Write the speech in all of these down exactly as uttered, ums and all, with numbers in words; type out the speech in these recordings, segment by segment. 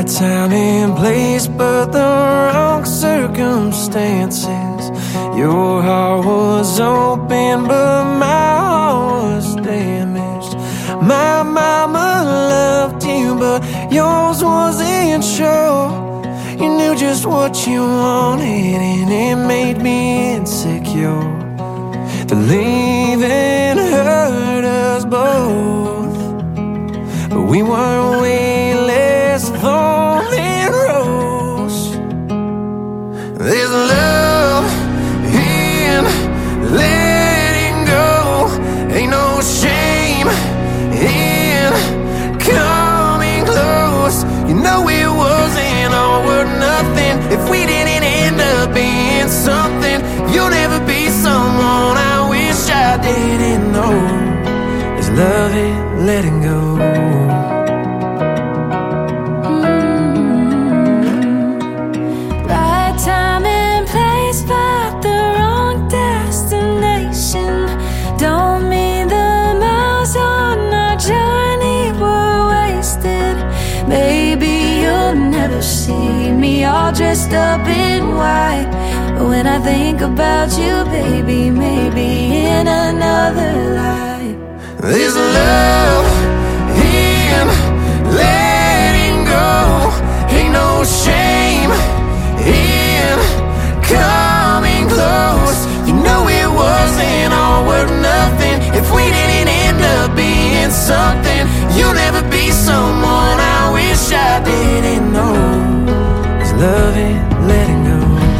right time and place, but the wrong circumstances. Your heart was open, but my heart was damaged. My mama loved you, but yours wasn't sure. You knew just what you wanted, and it made me insecure. The leaving hurt us both, but we were way less thorn than rose. There's love in letting go. Ain't no shame in coming close. You know it wasn't all or nothing. If we didn't end up being something, you'll never be someone I wish I didn't know. There's love in letting go. See me all dressed up in white, but when I think about you, baby, maybe in another life. There's love in letting go. Ain't no shame in coming close. You know it wasn't all or nothing. If we didn't end up being something, you'll never be someone I wish I didn't know. Love it, letting go.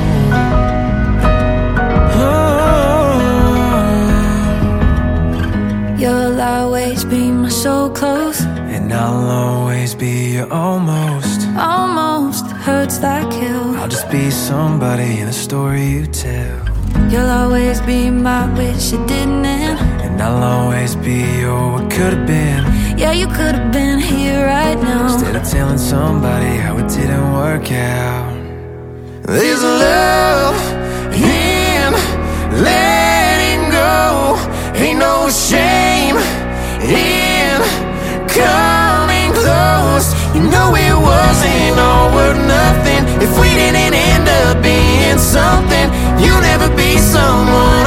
Oh. You'll always be my so close, and I'll always be your almost. Almost hurts like hell. I'll just be somebody in the story you tell. You'll always be my wish you didn't end, and I'll always be your what could have been. Yeah, you could have been here right now, instead of telling somebody how it didn't work out. There's love in letting go. Ain't no shame in coming close. You know it wasn't all or nothing. If we didn't end up being something, you'll never be someone